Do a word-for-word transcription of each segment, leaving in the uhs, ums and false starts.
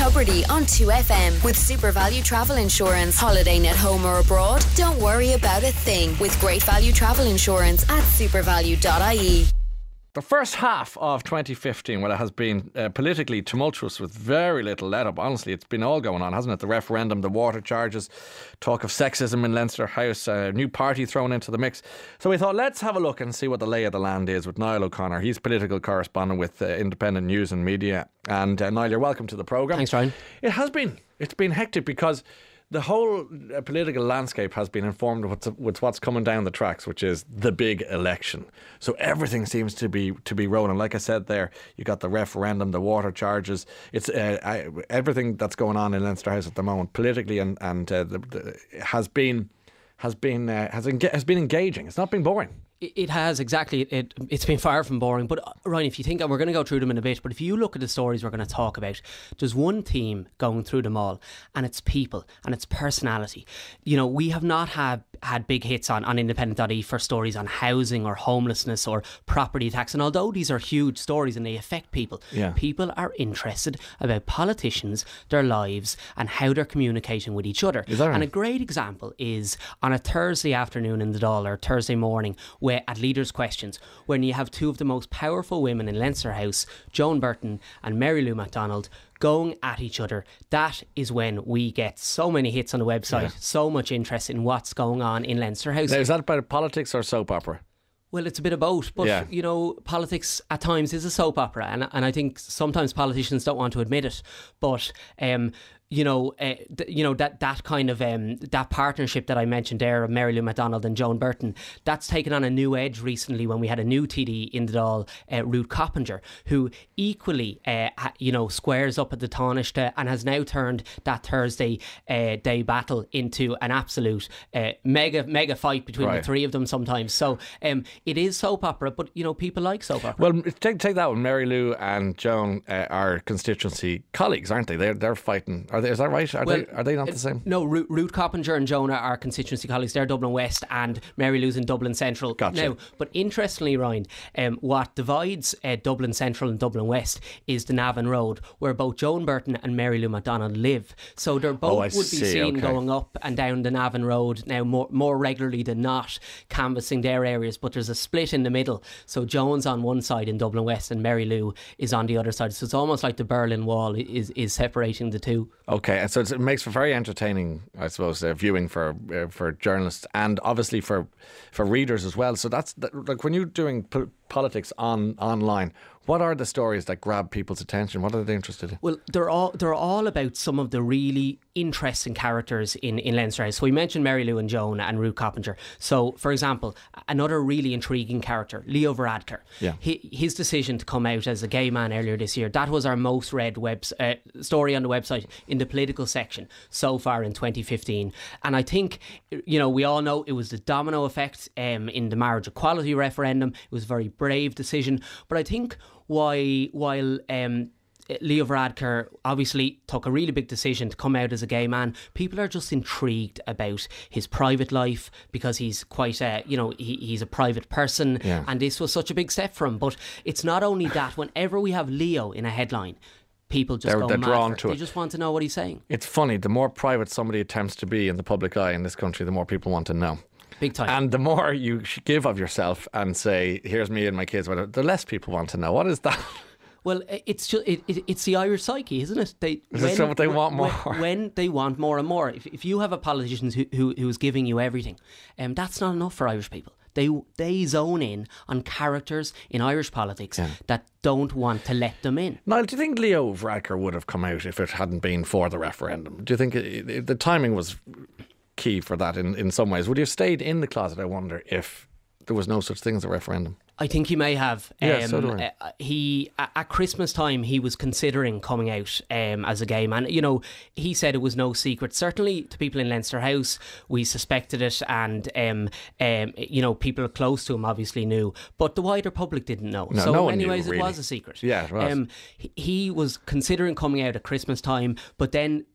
Tubridy on two F M with Super Value Travel Insurance. Holidaying at home or abroad? Don't worry about a thing with Great Value Travel Insurance at supervalue dot I E. The first half of twenty fifteen, well, it has been uh, politically tumultuous with very little let up. Honestly, it's been all going on, hasn't it? The referendum, the water charges, talk of sexism in Leinster House, a uh, new party thrown into the mix. So we thought, let's have a look and see what the lay of the land is with Niall O'Connor. He's political correspondent with uh, Independent News and Media. And uh, Niall, you're welcome to the programme. Thanks, Ryan. It has been. It's been hectic because the whole uh, political landscape has been informed with, with what's coming down the tracks, which is the big election. So everything seems to be to be rolling. Like I said there, you got the referendum, the water charges. It's uh, I, everything that's going on in Leinster House at the moment, politically, and and uh, the, the, has been has been uh, has enga- has been engaging. It's not been boring. It has, exactly. It, it's been far from boring. But, Ryan, if you think, and we're going to go through them in a bit, but if you look at the stories we're going to talk about, there's one theme going through them all, and it's people, and it's personality. You know, we have not had, had big hits on, on independent dot I E for stories on housing or homelessness or property tax. And although these are huge stories and they affect people, yeah. people are interested about politicians, their lives, and how they're communicating with each other. Is that right? And a great example is on a Thursday afternoon in the Dáil, or Thursday morning, where at Leaders' Questions, when you have two of the most powerful women in Leinster House, Joan Burton and Mary Lou McDonald, going at each other. That is when we get so many hits on the website, yeah. so much interest in what's going on in Leinster House. Now, is that about politics or soap opera? Well, it's a bit of both, but yeah. you know, politics at times is a soap opera, and and I think sometimes politicians don't want to admit it, but um, you know, uh, th- you know that that kind of um, that partnership that I mentioned there of Mary Lou McDonald and Joan Burton, that's taken on a new edge recently when we had a new T D in the Dáil, uh, Ruth Coppinger, who equally, uh, ha- you know, squares up at the Taoiseach and has now turned that Thursday uh, day battle into an absolute uh, mega mega fight between right. the three of them sometimes. So um, it is soap opera, but you know, people like soap opera. Well, take take that one. Mary Lou and Joan uh, are constituency colleagues, aren't they? They're they're fighting. Are they? Is that right? Are well, they? Are they not the same? No, Ruth, Ruth Coppinger and Joan are constituency colleagues. They're Dublin West, and Mary Lou's in Dublin Central. Gotcha. Now, but interestingly, Ryan, um, what divides uh, Dublin Central and Dublin West is the Navan Road, where both Joan Burton and Mary Lou McDonald live. So they're both oh, would be see. seen okay. going up and down the Navan Road now more more regularly than not, canvassing their areas. But there's a split in the middle. So Joan's on one side in Dublin West, and Mary Lou is on the other side. So it's almost like the Berlin Wall is is separating the two. Okay, and so it's, it makes for very entertaining, I suppose, uh, viewing for uh, for journalists and obviously for for readers as well. So that's that, like when you're doing po- politics on online, what are the stories that grab people's attention? What are they interested in? Well, they're all they're all about some of the really interesting characters in, in Leinster House. So we mentioned Mary Lou and Joan and Ruth Coppinger. So, for example, another really intriguing character, Leo Varadkar. Yeah. He, his decision to come out as a gay man earlier this year, that was our most read web, uh, story on the website in the political section so far in twenty fifteen. And I think, you know, we all know it was the domino effect um, in the marriage equality referendum. It was a very brave decision. But I think why while um, Leo Varadkar obviously took a really big decision to come out as a gay man, people are just intrigued about his private life because he's quite a, you know, he, he's a private person, yeah. and this was such a big step for him. But it's not only that. Whenever we have Leo in a headline, people just they're, go they're mad drawn for it. to They it. just want to know what he's saying. It's funny, the more private somebody attempts to be in the public eye in this country, the more people want to know. Big time. And the more you give of yourself and say, here's me and my kids, whatever, the less people want to know. What is that? Well, it's just it, it, it's the Irish psyche, isn't it? They is when, it what they want more? When, when they want more and more. If, if you have a politician who, who who's giving you everything, um, that's not enough for Irish people. They they zone in on characters in Irish politics yeah. that don't want to let them in. Niall, do you think Leo Varadkar would have come out if it hadn't been for the referendum? Do you think it, it, the timing was key for that in, in some ways? Would you have stayed in the closet, I wonder, if there was no such thing as a referendum? I think he may have. Yeah, um, so do I. Uh, he at Christmas time he was considering coming out um, as a gay man. You know, he said it was no secret. Certainly to people in Leinster House, we suspected it, and um, um, you know, people close to him obviously knew, but the wider public didn't know. No, so no in one many knew, ways, really. it was a secret. Yeah, it was. Um, he, he was considering coming out at Christmas time, but then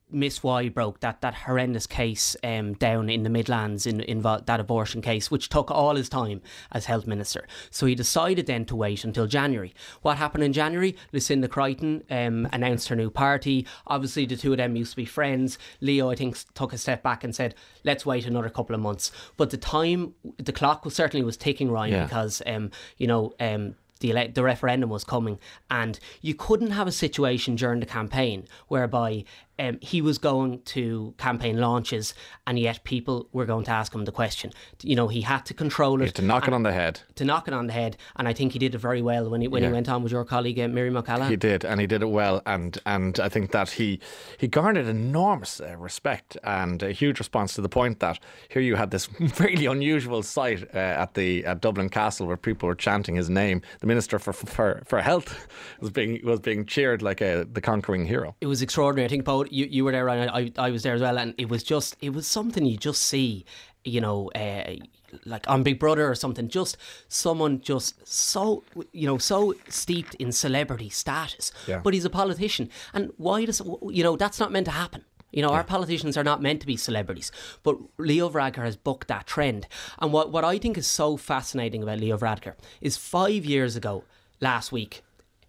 Miss Y broke that, that horrendous case um, down in the Midlands in, in that abortion case, which took all his time as health minister. So he decided then to wait until January. What happened in January? Lucinda Crichton um, announced her new party. Obviously, the two of them used to be friends. Leo, I think, took a step back and said, let's wait another couple of months. But the time, the clock was certainly was ticking, Ryan, yeah. because, um, you know, um, The, ele- the referendum was coming, and you couldn't have a situation during the campaign whereby um, he was going to campaign launches and yet people were going to ask him the question. You know, he had to control it. He had to knock it on the head. To knock it on the head, and I think he did it very well when he when yeah. he went on with your colleague uh, Miriam O'Callaghan. He did, and he did it well, and and I think that he he garnered enormous uh, respect and a huge response, to the point that here you had this really unusual sight uh, at the at Dublin Castle where people were chanting his name. The Minister for for, for Health was being was being cheered like a, the conquering hero. It was extraordinary. I think, Paul, you, you were there, Ryan. I, I was there as well, and it was just it was something you just see, you know, uh, like on Big Brother or something. Just someone just so, you know, so steeped in celebrity status. Yeah. But he's a politician, and why does, you know, that's not meant to happen. You know, yeah. our politicians are not meant to be celebrities. But Leo Varadkar has bucked that trend. And what, what I think is so fascinating about Leo Varadkar is five years ago, last week,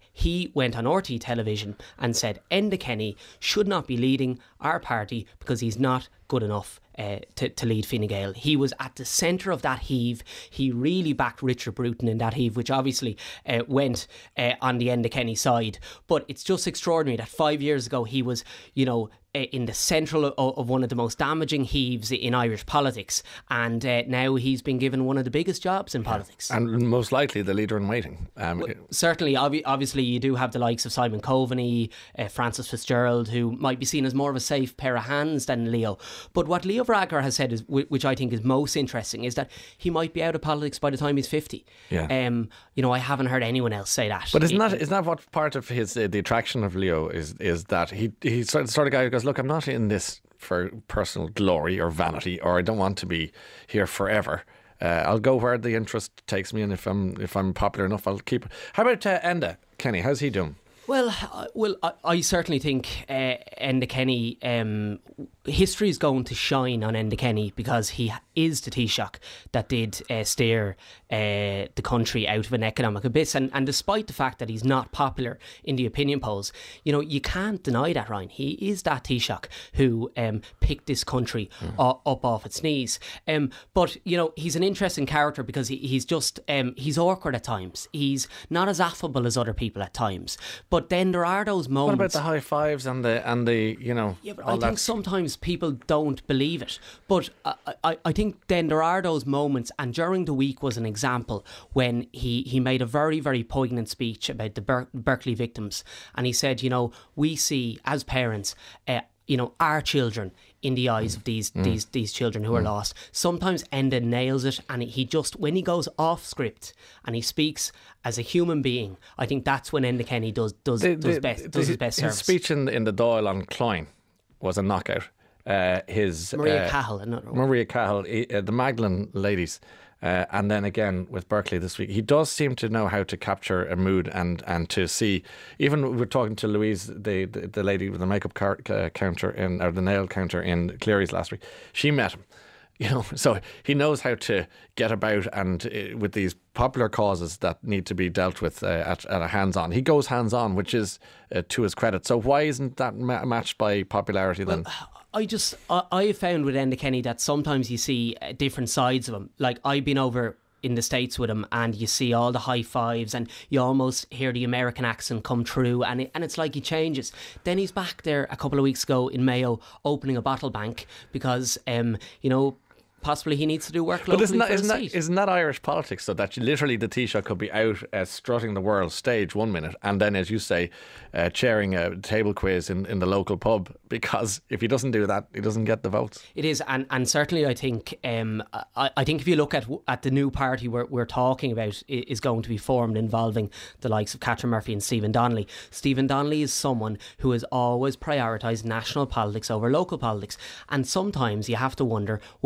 he went on R T E television and said Enda Kenny should not be leading our party because he's not good enough uh, to, to lead Fine Gael. He was at the centre of that heave. He really backed Richard Bruton in that heave, which obviously uh, went uh, on the Enda Kenny side. But it's just extraordinary that five years ago he was, you know, in the central of, of one of the most damaging heaves in Irish politics, and uh, now he's been given one of the biggest jobs in politics, and most likely the leader in waiting. Um, well, certainly, ob- obviously, you do have the likes of Simon Coveney, uh, Francis Fitzgerald, who might be seen as more of a safe pair of hands than Leo. But what Leo Varadkar has said, is, which I think is most interesting, is that he might be out of politics by the time he's fifty. Yeah. Um, you know, I haven't heard anyone else say that. But isn't that isn't that what part of his uh, the attraction of Leo is? Is that he he's the sort of guy who goes, look, I'm not in this for personal glory or vanity, or I don't want to be here forever. Uh, I'll go where the interest takes me, and if I'm if I'm popular enough, I'll keep it. How about uh, Enda Kenny? How's he doing? Well, uh, well, I, I certainly think uh, Enda Kenny, um, history is going to shine on Enda Kenny because he is the Taoiseach that did uh, steer uh, the country out of an economic abyss. And, and despite the fact that he's not popular in the opinion polls, you know, you can't deny that, Ryan. He is that Taoiseach who um, picked this country mm. o- up off its knees. Um, but, you know, he's an interesting character because he, he's just, um, he's awkward at times. He's not as affable as other people at times. But then there are those moments. What about the high fives and the, and the you know, yeah, but all I that? think sometimes people don't believe it. But I, I, I think then there are those moments, and during the week was an example when he, he made a very, very poignant speech about the Ber- Berkeley victims. And he said, you know, we see as parents, uh, you know, our children in the eyes of these mm. these these children who are mm. lost. Sometimes Enda nails it, and he just, when he goes off script and he speaks as a human being, I think that's when Enda Kenny does does the, does the, best the, does his best service. His speech in, in the Dáil on Cloyne was a knockout. Uh, his Maria uh, Cahill, another Maria Cahill, uh, the Magdalen ladies. Uh, and then again with Berkeley this week, he does seem to know how to capture a mood and, and to see. Even we're talking to Louise, the, the, the lady with the makeup car, uh, counter in, or the nail counter in Cleary's last week. She met him, you know. So he knows how to get about and uh, with these popular causes that need to be dealt with uh, at, at a hands-on. He goes hands-on, which is uh, to his credit. So why isn't that ma- matched by popularity then? Well, I just, I, I have found with Enda Kenny that sometimes you see uh, different sides of him. Like, I've been over in the States with him and you see all the high fives and you almost hear the American accent come through, and it, and it's like he changes. Then he's back there a couple of weeks ago in Mayo opening a bottle bank because, um, you know, possibly he needs to do work locally. But isn't that, for isn't, a that, seat. isn't that Irish politics, so that you, literally the Taoiseach could be out uh, strutting the world stage one minute and then, as you say, uh, chairing a table quiz in, in the local pub, because if he doesn't do that, he doesn't get the votes. It is, and, and certainly I think um, I, I think if you look at at the new party we're, we're talking about is going to be formed involving the likes of Catherine Murphy and Stephen Donnelly. Stephen Donnelly is someone who has always prioritised national politics over local politics, and sometimes you have to wonder whether that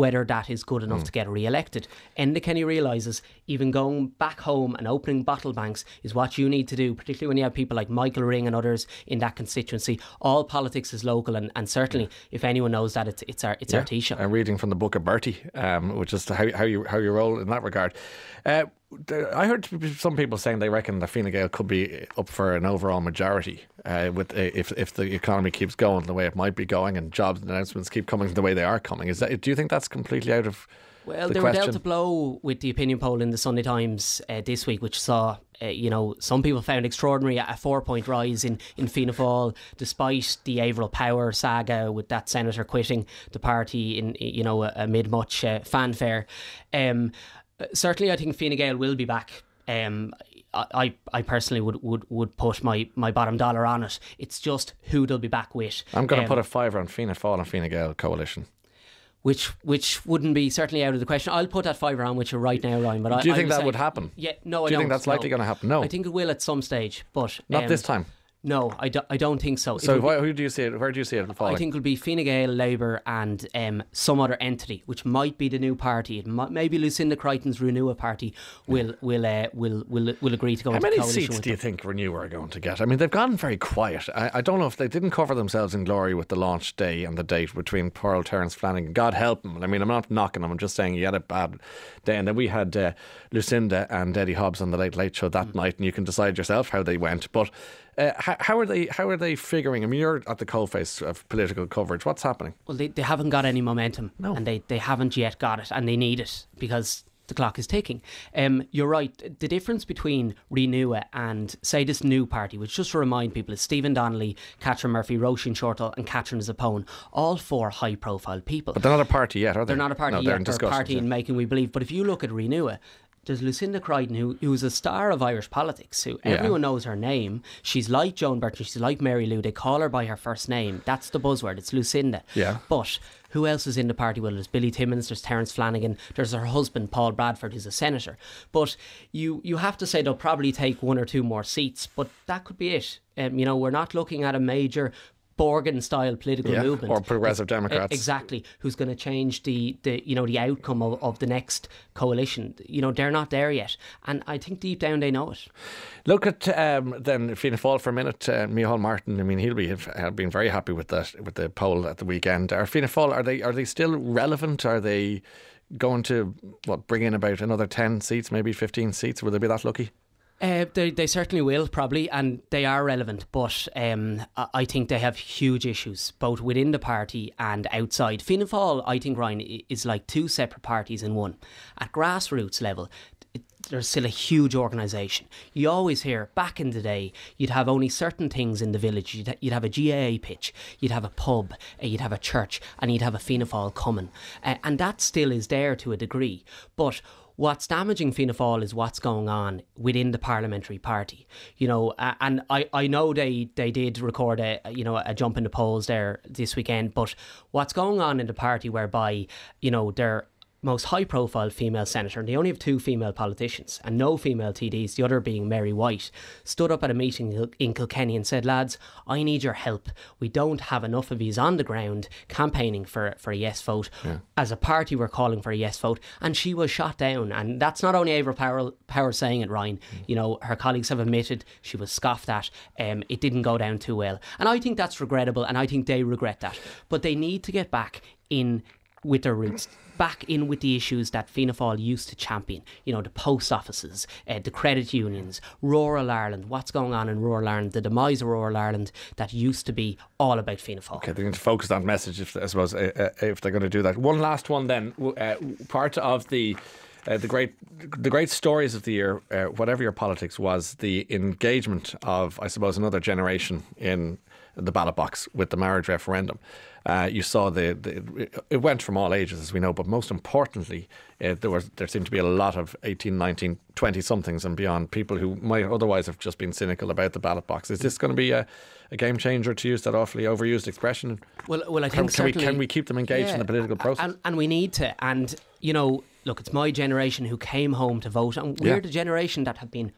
that is good enough mm. to get re-elected. Enda Kenny realises even going back home and opening bottle banks is what you need to do, particularly when you have people like Michael Ring and others in that constituency. All politics is local, and, and certainly if anyone knows that, it's it's our it's yeah. our Taoiseach. I'm reading from the book of Bertie, um, which is how how you how you roll in that regard. Uh, I heard some people saying they reckon that Fine Gael could be up for an overall majority uh, with uh, if if the economy keeps going the way it might be going and jobs announcements keep coming the way they are coming. Is that? Do you think that's completely out of Well, the they question? were dealt a blow with the opinion poll in the Sunday Times uh, this week, which saw, uh, you know, some people found extraordinary a four-point rise in, in Fianna Fáil, despite the Averill Power saga with that senator quitting the party in, you know, amid much uh, fanfare. Um, certainly, I think Fine Gael will be back. Um, I, I personally would, would, would put my, my bottom dollar on it. It's just who they'll be back with. I'm going to um, put a fiver on Fianna Fáil and Fine Gael coalition. Which which wouldn't be certainly out of the question. I'll put that fiver on with you right now, Ryan. But do you I, think I that say, would happen? Yeah, no, I do you don't. think that's likely no. going to happen? No, I think it will at some stage, but not um, this time. No, I, do, I don't think so. So be, why, who do you see it? Where do you see it falling? I think it'll be Fine Gael, Labour and um, some other entity, which might be the new party. It might, maybe Lucinda Crichton's Renewa party will will uh, will, will will agree to go How into many coalition seats with do you them. think Renew are going to get? I mean, they've gone very quiet. I, I don't know if they didn't cover themselves in glory with the launch day and the date between Pearl, Terence Flanagan. God help them. I mean, I'm not knocking them. I'm just saying he had a bad day. And then we had uh, Lucinda and Eddie Hobbs on the Late Late Show that mm. night, and you can decide yourself how they went. But Uh, how, how are they? How are they figuring? I mean, you're at the coalface of political coverage. What's happening? Well, they, they haven't got any momentum, no. and they, they haven't yet got it, and they need it because the clock is ticking. Um, you're right. The difference between Renewa and, say, this new party, which just to remind people is Stephen Donnelly, Catherine Murphy, Roisin Shortall, and Catherine Zappone, all four high-profile people. But they're not a party yet, are they? They're not a party no, yet. They're, in they're a party yeah. in making, we believe. But if you look at Renewa, there's Lucinda Crichton, who who's a star of Irish politics, who yeah. everyone knows her name. She's like Joan Burton, she's like Mary Lou. They call her by her first name. That's the buzzword. It's Lucinda. Yeah. But who else is in the party? Well, there's Billy Timmins, there's Terence Flanagan, there's her husband, Paul Bradford, who's a senator. But you, you have to say they'll probably take one or two more seats, but that could be it. Um, you know, we're not looking at a major Borgen-style political yeah, movement, or Progressive Democrats, exactly, who's going to change the, the you know the outcome of, of the next coalition. You know, they're not there yet, and I think deep down they know it. Look at um, then Fianna Fáil for a minute. Uh, Micheál Martin. I mean, he'll be have been very happy with that with the poll at the weekend. Are Fianna Fáil are they are they still relevant? Are they going to what bring in about another ten seats, maybe fifteen seats? Will they be that lucky? Uh, they they certainly will, probably, and they are relevant, but um, I, I think they have huge issues, both within the party and outside. Fianna Fáil, I think, Ryan, is like two separate parties in one. At grassroots level, it, there's still a huge organisation. You always hear, back in the day, you'd have only certain things in the village. You'd, ha- you'd have a G A A pitch, you'd have a pub, uh, you'd have a church, and you'd have a Fianna Fáil coming. Uh, and that still is there to a degree, but what's damaging Fianna Fáil is what's going on within the parliamentary party, you know. Uh, and I, I know they, they did record a you know a jump in the polls there this weekend, but what's going on in the party whereby you know they're most high-profile female senator, and they only have two female politicians and no female T Ds, the other being Mary White, stood up at a meeting in Kilkenny and said, lads, I need your help. We don't have enough of yous on the ground campaigning for, for a yes vote. Yeah. As a party, we're calling for a yes vote. And she was shot down. And that's not only Averill Power, Power saying it, Ryan. Mm. You know, her colleagues have admitted she was scoffed at. Um, it didn't go down too well. And I think that's regrettable, and I think they regret that. But they need to get back in with their roots, back in with the issues that Fianna Fáil used to champion. You know, the post offices, uh, the credit unions, rural Ireland, what's going on in rural Ireland, the demise of rural Ireland that used to be all about Fianna Fáil. Okay, they're going to focus on message, if, I suppose, uh, uh, if they're going to do that. One last one then. Uh, part of the Uh, the great the great stories of the year, uh, whatever your politics, was the engagement of, I suppose, another generation in the ballot box with the marriage referendum. Uh, you saw the, the it went from all ages, as we know, but most importantly, uh, there was there seemed to be a lot of eighteen, nineteen, twenty somethings and beyond, people who might otherwise have just been cynical about the ballot box. Is this going to be a, a game changer, to use that awfully overused expression? Well, well, I can, think can we certainly, can we keep them engaged yeah, in the political process? And, and we need to. And you know, look, it's my generation who came home to vote, and we're yeah. the generation that have been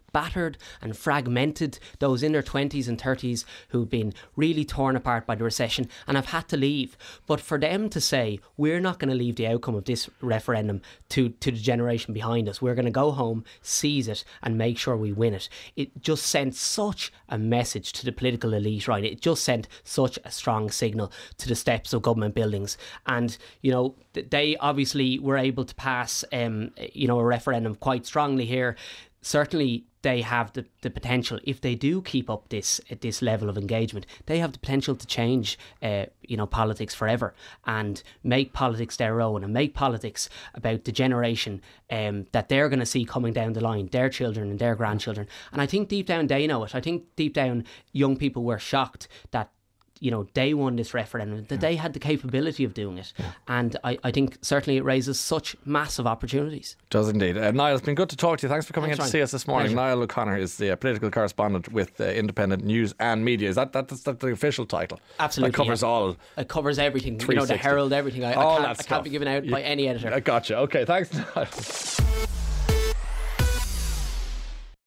battered and fragmented, those in their twenties and thirties who've been really torn apart by the recession and have had to leave. But for them to say, we're not going to leave the outcome of this referendum to, to the generation behind us, we're going to go home, seize it and make sure we win it, it just sent such a message to the political elite, right? It just sent such a strong signal to the steps of government buildings. And, you know, they obviously were able to pass, um, you know, a referendum quite strongly here. Certainly they have the, the potential, if they do keep up this at this level of engagement, they have the potential to change uh, you know, politics forever and make politics their own and make politics about the generation um, that they're going to see coming down the line, their children and their grandchildren. And I think deep down they know it. I think deep down young people were shocked that, you know, they won this referendum, that yeah. they had the capability of doing it. Yeah. And I, I think certainly it raises such massive opportunities. It does indeed. Uh, Niall, it's been good to talk to you. Thanks for coming Thanks, in Ryan. to see us this morning. Pleasure. Niall O'Connor is the uh, political correspondent with uh, Independent News and Media. Is that that's, that's the official title? Absolutely. It covers yeah. all. It covers everything. You know, the Herald, everything. I, I, can't, I can't be given out yeah. by any editor. I gotcha. Okay, thanks, Niall.